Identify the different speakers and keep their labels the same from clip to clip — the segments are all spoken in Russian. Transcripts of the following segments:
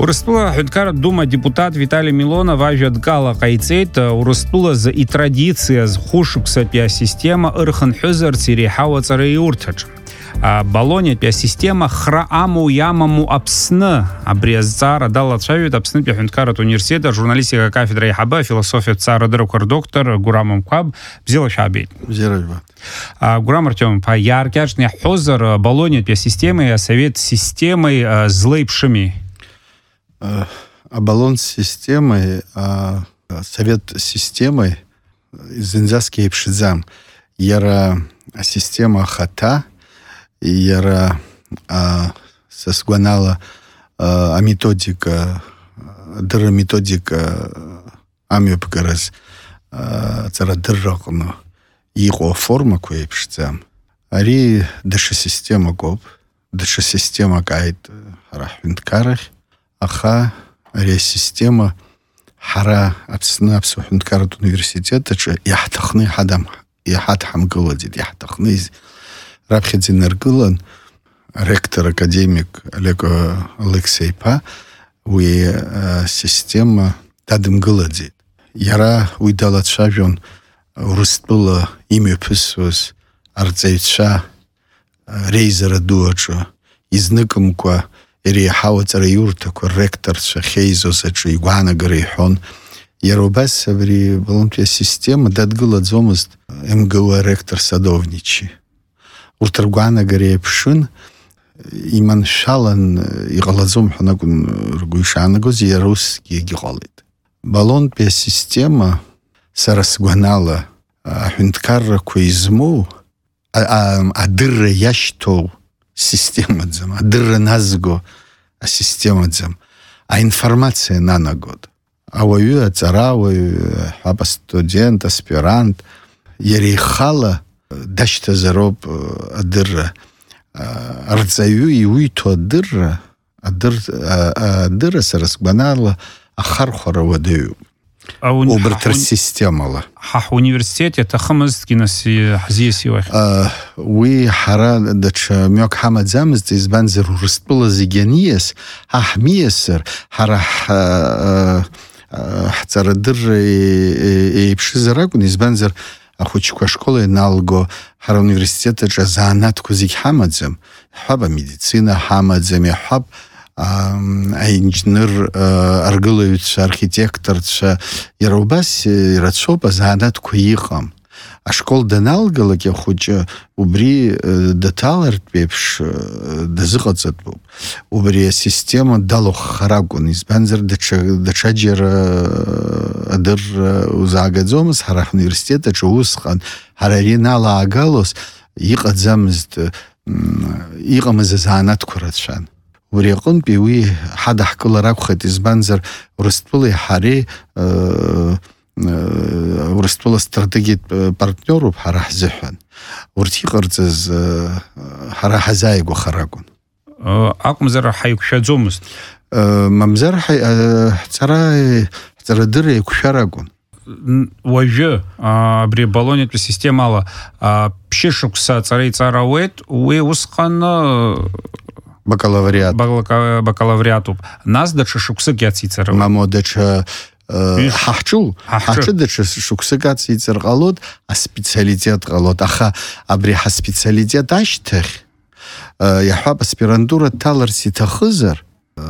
Speaker 1: Урыстула Хюдкар Дума депутат Виталий Милонов ажадгала кайцейт урыстула за и традиция з хушукса пя система ирхан хюзер цирихава цареюртач. Балония пя система храаму ямаму апсны обрезцара дала цавит апсны пя Хюдкар университета журналистика кафедра Яхаба философия цара дырокар доктор Гурам Каб взяла шабит. Гурам Артем по яркячный хюзер балония пя системой совет системой злейпшими.
Speaker 2: Баллон системой, совет системой из инзаски пшидзам. Яра система хата, яра сосгванала методика, дыра методика амиопгараз цара дырракно его форма кое пшидзам. Ари даша система гоп, даша система гайд рахвинткарах. Аха система хара апсна Хюдкарат университета че яхтахны хадам яхатхам гыладит яхтахны рабхидзин эргылан ректор академик Олег Алексейпа уи система тадым гыладит яра уйдалат шавен урыстула имя пысус арцейца рейзера дуачо изныкымква Ири хауцара юртаку ректор шахейзосачу игуана гарихон. Яробас аври балонтия система дадгыла дзомаст МГУ ректор садовничи. Уртаргуана гария пшын иман шалан игаладзом ханагун ругуишанагоз ярусский гигалит. Балонтия система сарасгуанала Хюдкарра куизму адырра яштоу система дзам, адырра назго система дзам, информация на год. Авою ацаравою, хаба студент, аспирант, ерихала дашта зароб адырра, арцаю и уйто адырра сарасгбанала ахархора вадаю. Обертер системала.
Speaker 1: Хах университете тахамыз кинаси хазиесивах.
Speaker 2: Уи хара дача мёк хамадзамыз избанзер урыстула зигениес ахмиесер хара царадыр и пшизарагун избанзер ахучка школы налго хара университета жазанатку зиг хамадзам хаба медицина хамадзам хаб инженер аргылович архитекторча яробас рацоба занатку ихам а школ даналгала ке хоча убри деталер пепш дазыгацат бу убри система дало харагун избанзер дачаджер адыр узагадзомс харах университета чусхан хараринала агалос иqadzamzt иqamz занатку рацшан وريقون بيوي حدا حكلا راكخت إزبانزر ورستبولي حاري ورستبولي استراتيجية بارتنيرو بحرح زحن ورتي قرتز حرح زايق وخراكون
Speaker 1: أقمزر حيوك شادزومست
Speaker 2: ممزر ترى دري كشراكون
Speaker 1: وجه بري بالونية система пшишукса царей царавет уи усқан
Speaker 2: бакалавриату.
Speaker 1: Нас дача шуксык яцицар.
Speaker 2: Мамо дача хахчу дача шуксык яцицар галот, а специалитет галот. Аха абриха специалитет аштах. Яхаб аспирантура талар ситахызар.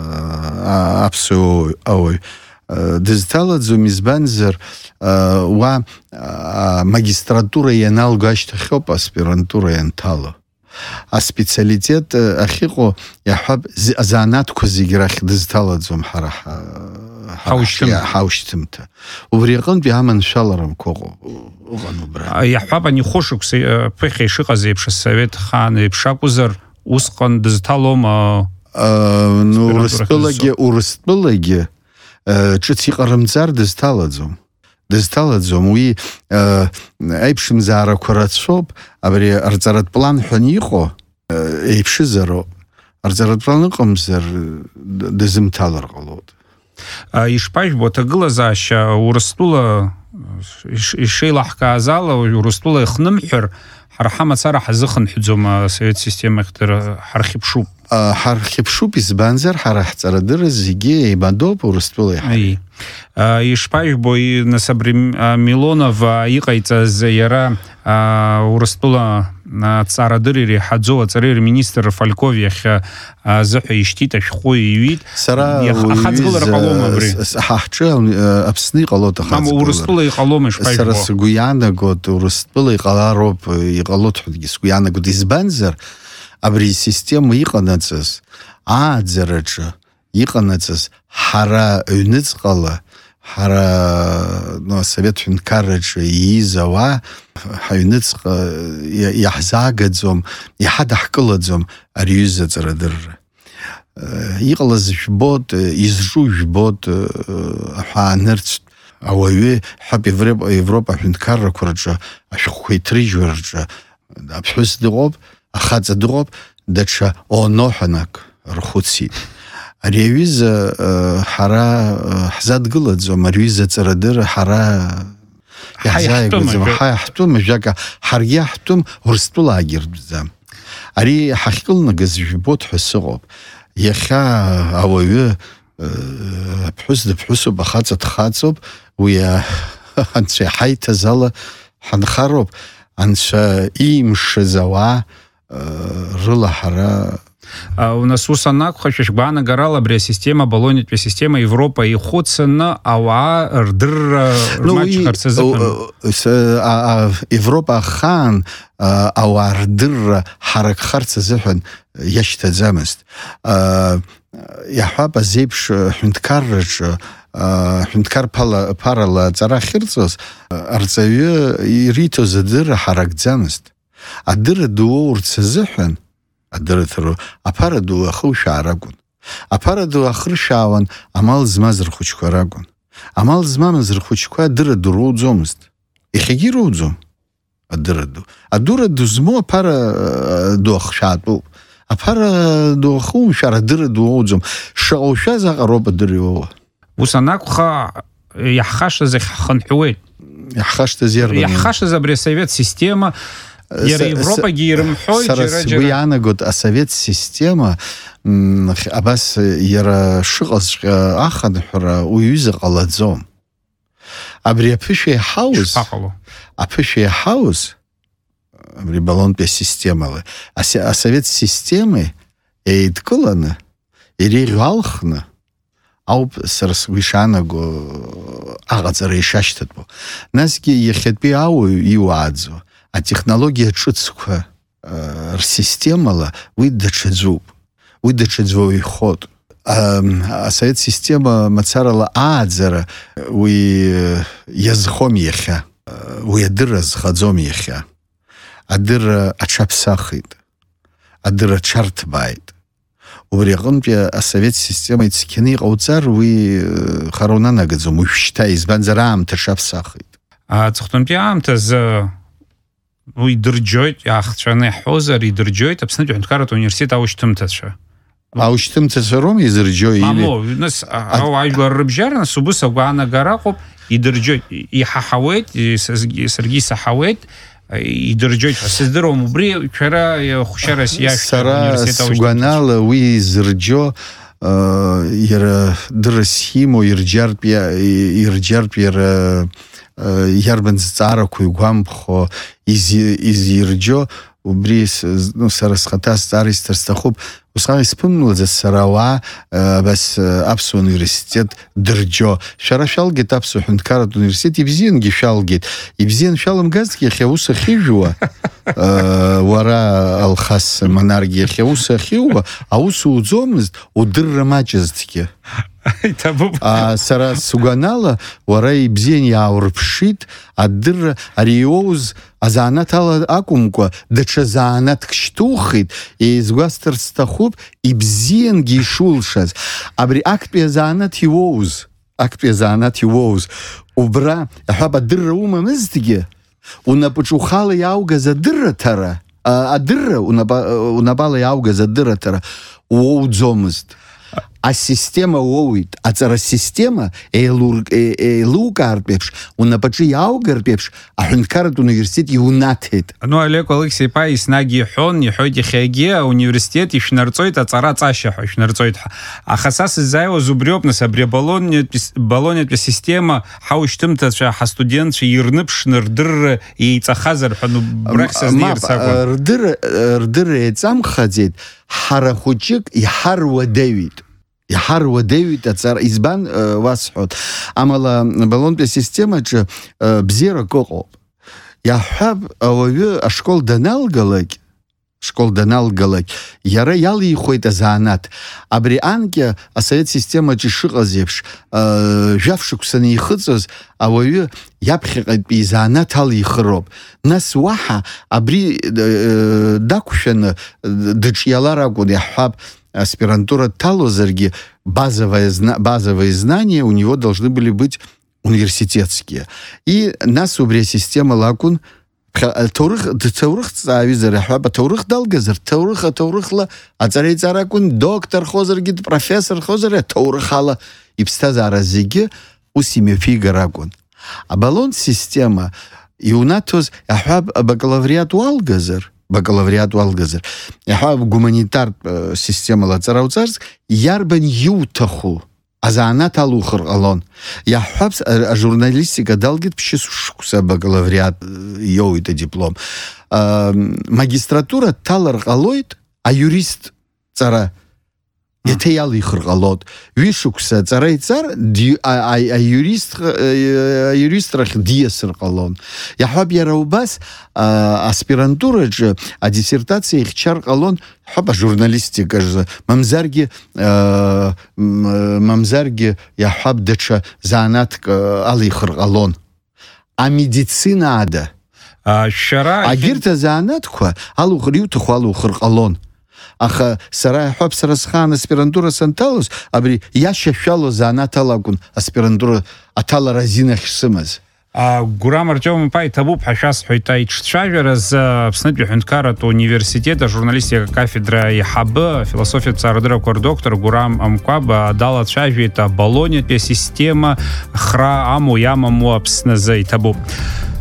Speaker 2: Апсу ой. Дизталат зумизбанзер ва магистратура янал гаштахоп аспирантура янтало. А специалитет ахико яхаб занатку зиграх дизталадзум харах хауштимта увриqan биаман шаларам кого угану бра
Speaker 1: яхаб ани хошукс пехеши казепш совет хан епшакузар усqan дизталом
Speaker 2: ну урыстбылаге чыциqarымцар дизталадзум уи эйпшим зара курацоп абри арцарат план хонихо эйпшизаро арцарат план қомзар дизимталар qalot
Speaker 1: ишпаш ботагыла заща урыстула ишейлах казала урыстула хнымхер ҳара цара ҳазыхынҳәӡом асовет система ҳархьыԥшуп.
Speaker 2: Ҳархьыԥшуп избанзар ҳара ҳҵарадырра зегьы еибадоуп Урыстәыла иаҳа.
Speaker 1: Ишԥажәбои нас абри Милонов иҟаиҵаз иара Урыстәыла ҵарадырра иреиҳаӡоу аҵареи рминистр Фальков иахь азыҳәа ишьҭит, ашәҟәы иҩит.
Speaker 2: Сара
Speaker 1: ахаҵгылара ҟалома абри?
Speaker 2: Ҳахҿы Аԥсны иҟалоит ахаҵгылара.
Speaker 1: Урыстәыла иҟалома ишԥажәбо?
Speaker 2: Сара сгәы иаанагоит Урыстәыла иҟалароуп, иҟалоит ҳәагьы сгәы иаанагоит. Избанзар абри асистема иҟанаҵаз ааӡараҿы иҟанаҵаз ҳара аҩныҵҟала ҳара асовет ҳәынҭқарраҿы ииз ауаа ҳаҩныҵҟа иаҳзаагаӡом, иҳадаҳкылаӡом ари аҩыза аҵарадырра. Иҟалаз жәбоит, изҿу жәбоит, аҳәаанырцәтә ауаҩы ҳәап Европа ҳәынҭқаррақәа рҿы ашәҟәқәа иҭрыжьуа рҿы аԥҳәыс дыҟоуп, ахаҵа дыҟоуп, даҽа оноҳәанак рхәыцит. Ари аҩыза ҳара ҳзадгылаӡом, ари аҩыза аҵарадырра ҳара иаҳзааигәаӡом, ҳаиҳтәым, ажәака ҳаргьы иаҳтәым, Урыстәылаагьы иртәӡам. Ари ҳахькылнагаз жәбоит ҳәа сыҟоуп. Иахьа ауаҩы аԥҳәыс дыԥҳәысуп, ахаҵа дхаҵоуп, уи анцәа иҳаиҭаз ала ҳанхароуп. Анцәа иимшыз ауаа рыла ҳара
Speaker 1: нас ус анакәха шәышгәаанагарала абри асистема балонитәи асистема Европа ихәыцаны ауаа рдырра рмаҷхарц азыҳәан. Европа ахаан
Speaker 2: ауаа рдырра ҳаракхарц азыҳәан иашьҭаӡамызт. Иаҳҳәап азеиԥш ҳәынҭқарраҿы ҳәынҭқар ԥарала аҵара ахьырҵоз арҵаҩы ириҭоз адырра ҳаракӡамызт. Адырра дуоурц азыҳәан адырраҭару аԥара ду ахылшәаа ракәын. Аԥара ду ахыршәаауан амал змаз рхәыҷқәа ракәын. Амал змамыз рхәыҷқәа адырра ду роуӡомызт. Иахьагьы ироуӡом адырра ду. Адырра ду змоу аԥара ду ахшәаатәуп. Аԥара ду ахумшәар адырра ду оуӡом. Шаҟа ушәаз аҟароуп адырра иоуа.
Speaker 1: Ус анакәха иаҳхашаз иаҳхынҳәуеит.
Speaker 2: Иаҳхашҭыз иарбан?
Speaker 1: Иаҳхашаз абри асовет система иара Европагьы ирымҳәоит џьара џьара.
Speaker 2: Сара сгәы иаанагоит асовет система абас иара шыҟазҵәҟьа ахынҳәра уи аҩыза ҟалаӡом. Абри аԥышәа иаҳауз абри балонтәи асистемала асовет системеи еидкыланы иреиӷьалхны ауп сара сгәы ишаанаго аҟаҵара ишашьҭатәу. Насгьы иахьатәи ауаҩ иуааӡо атехнологиа ҿыцқәа рсистемала уи даҽаӡәуп, уи даҽаӡәы ихоит. Асовет система мацарала ааӡара уи иазхом иахьа, уи адырра зхаӡом иахьа. Адырра аҽаԥсахит, адырра аҽарҭбааит. Убри аҟынтәи асовет система ицқьаны иҟауҵар уи хара унанагаӡом уажәшьҭа, избанзар аамҭа аҽаԥсахит.
Speaker 1: Аҵыхәтәантәи аамҭазы идырџьоит, иаахҵәаны иаҳҳәозар идырџьоит Аԥснытәи аҳәынҭқарратә университет аушьҭымҭацәа.
Speaker 2: Аушьҭымҭацәа роума изырџьо или?
Speaker 1: Нас ажәлар рыбжьара нас убыс агәаанагара аҟоуп, идырџьоит, иҳаҳауеит, саргьы исаҳауеит, идырџьоит ҳәа сыздыруам. Убри шәара хәшьарас иашәҭ ауниверситет
Speaker 2: аушьҭымҭацәа. Сара сгәанала уи изырџьо иара дыррас имоу ирџьартә иара иарбан зҵаарақәа игәамԥхо изирџьо, убри сара схаҭа зҵаара исҭар сҭахуп. Усҟак исԥымлаӡац сара ауаа абас аԥсуа университет дырџьо. Шәара шәалгеит аԥсуа ҳәынҭқарратә университет, ибзиангьы шәалгеит. Ибзиан шәаламгазҭгьы иахьа аус ахьыжәуа, уара Алхас Манаргьы иахьа аус ахьыуа, аус уӡомызт, удырра маҷызҭгьы. Сара сгәанала уара ибзиан иааурԥшит адырра ари иоуз азанааҭ ала акәымкәа даҽа заанаҭк шьҭухит. Еизгәасҭарц сҭахуп ибзиангьы ишулшаз. Абри актәи азанааҭ иуоуз, убра аҳәап адырра умамызҭгьы, унапаҿы ухала иааугаз адырра унапала иааугаз адырраҭара уоуӡомызт. асистема уоуит, ацара система еилукаартә еиԥш, унапаҿы иааугартә еиԥш, аҳәынҭқарратә университет иунаҭеит.
Speaker 1: Олег Алексеи-иԥа еснагь иҳәоит иахьагьы ауниверситет ишәнарҵоит аҵара ҵашьа ҳәа ишәнарҵоит ҳәа. Аха са сыззааиуаз убри ауп, нас абри абалонетә асистема ҳаушьҭымҭацәа, ҳастудентцәа ирныԥшны рдырра еиҵахазар ҳәа, брахь сазнеирц акәын.
Speaker 2: Рдырра еиҵамхаӡеит, ҳара хәыҷык иҳаруадаҩит. Иҳаруадаҩит аҵара, избан уасҳәот. Амала абалонтәи асистемаҿы бзиарак ыҟоуп. Иаҳҳәап, ауаҩы ашкол даналгалак, иара иалихуеит азанааҭ. Абри анкьа асовет системаҿы ишыҟаз еиԥш, жәаф-шықәсаны ихыҵыз ауаҩы иаԥхьаҟатәи изанааҭ алихыроуп. Нас уаҳа абри дақәшәаны дыҿиалар акәын, иаҳҳәап, аспирантура дҭалозаргьы базовые знания у него должны были быть университетские. И нас убри асистема лакәын ҭоурыхҵааҩызар, иаҳҳәап, аҭоурых далгазар, ҭоурыхла аҵареиҵара акәын, докторхозаргьы, профессорхозар, аҭоурых ала иԥсҭазаара зегьы ус имҩаԥигар акәын. Абалонтә система иунаҭоз, иаҳҳәап, бакалавриат уалгазар, иаҳҳәап, гуманитартә системала аҵара уҵарц, иарбан иуҭаху азанааҭ алухыр ҟалон. Иаҳҳәап, ажурналистика далгеит ԥшьышықәса бакалавриат иоуит адиплом. Магистратура дҭалар ҟалоит аиурист ҵара. Иаҭа иалихыр ҟалоит. Ҩышықәса ҵара иҵар, аиуристрахь диасыр ҟалон. Иаҳҳәап, иара убас аспирантураҿы адиссертациа ихьчар ҟалон, иаҳҳәап, ажурналистикаҿы, мамзаргьы иаҳҳәап, даҽа занааҭк алихыр ҟалон. Амедицина ада. Агьырҭ азанааҭқәа иуҭаху алухыр ҟалон. Аха сара иаҳҳәап, сара схаан аспирантура санҭалоз, абри иашьашәало занааҭ алакәын аспирантура аҭалара азинахь сымаз.
Speaker 1: Гурам Артем-иԥа иҭабуп ҳәа шәасҳәоит иҿцәажәараз Аԥснытәи аҳәынҭқарратә университет ажурналистика кафедра иҳабы, афилософиатә ҭҵаарадыррақәа рдоктор Гурам Амкәаб далацәажәеит абалонетәи асистема хра амоу иамаму Аԥсназы. Иҭабуп.